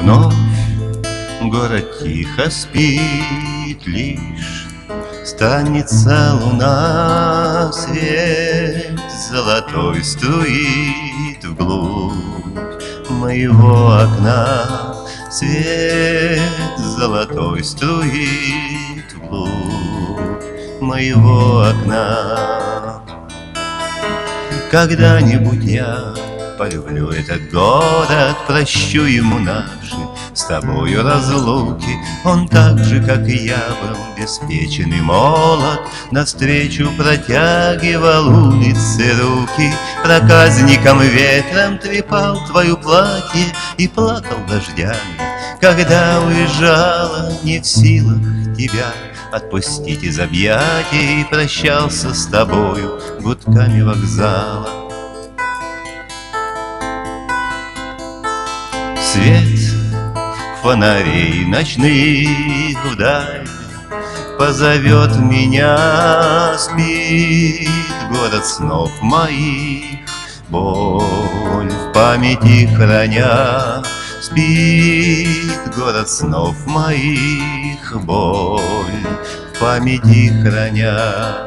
вновь город тихо спит лишь. Станется луна, свет золотой струит вглубь моего окна. Свет золотой струит вглубь моего окна. Когда-нибудь я полюблю этот город, прощу ему наши с тобою разлуки. Он так же, как и я, был беспечен и молод, навстречу протягивал улицы руки. Проказником ветром трепал твое платье и плакал дождями, когда уезжала, не в силах тебя отпустить из объятий, и прощался с тобою гудками вокзала. Свет фонарей ночных вдаль позовет меня, спит город снов моих, боль в памяти храня. Спит город снов моих, боль в памяти храня.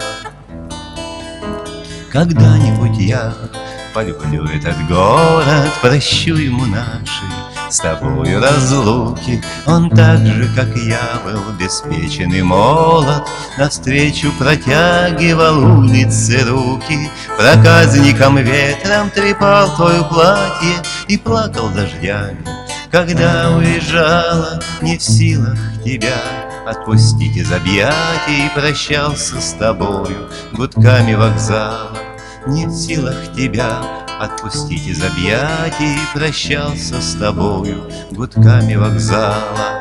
Когда-нибудь я полюблю этот город, прощу ему наши с тобою разлуки. Он так же, как и я, был беспечен и молод, навстречу протягивал улицы руки. Проказником ветром трепал твое платье и плакал дождями, когда уезжала, не в силах тебя отпустить из объятий, и прощался с тобою гудками вокзала. Не в силах тебя отпустить из объятий, прощался с тобою гудками вокзала.